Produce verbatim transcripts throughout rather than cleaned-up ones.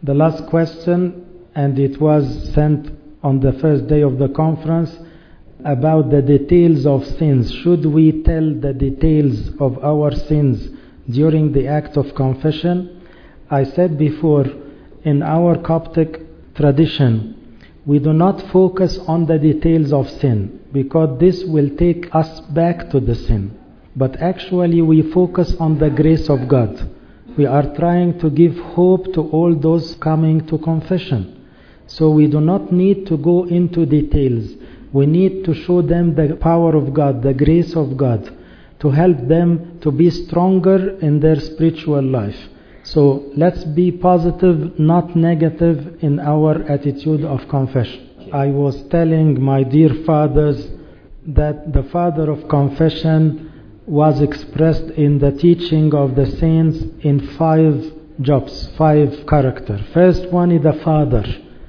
The last question, and it was sent on the first day of the conference, about the details of sins. Should we tell the details of our sins during the act of confession? I said before, in our Coptic tradition, we do not focus on the details of sin, because this will take us back to the sin. But actually we focus on the grace of God. We are trying to give hope to all those coming to confession. So we do not need to go into details. We need to show them the power of God, the grace of God, to help them to be stronger in their spiritual life. So let's be positive, not negative in our attitude of confession. I was telling my dear fathers that the father of confession was expressed in the teaching of the saints in five jobs, five characters. First one is the father.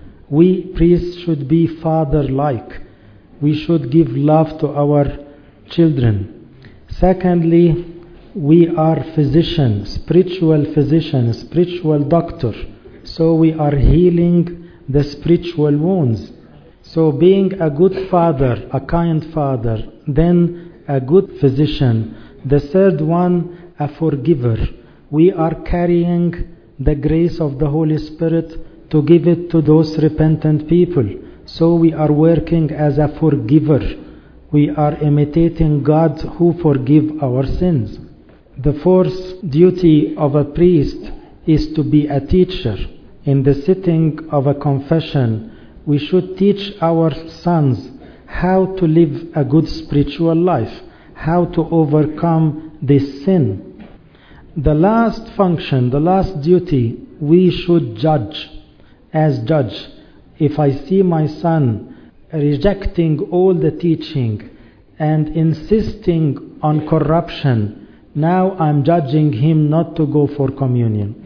We priests should be father-like. We should give love to our children. Secondly, we are physicians, spiritual physicians, spiritual doctor. So we are healing the spiritual wounds. So being a good father, a kind father, then a good physician. The third one, a forgiver. We are carrying the grace of the Holy Spirit to give it to those repentant people. So we are working as a forgiver. We are imitating God who forgive our sins. The fourth duty of a priest is to be a teacher. In the sitting of a confession, we should teach our sons how to live a good spiritual life, how to overcome this sin. The last function, the last duty, we should judge as judge. If I see my son rejecting all the teaching and insisting on corruption, now I'm judging him not to go for communion.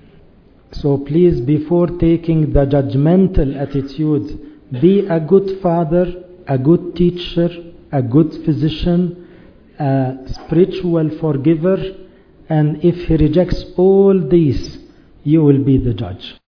So please, before taking the judgmental attitude, be a good father, a good teacher, a good physician, a spiritual forgiver, and if he rejects all these, you will be the judge.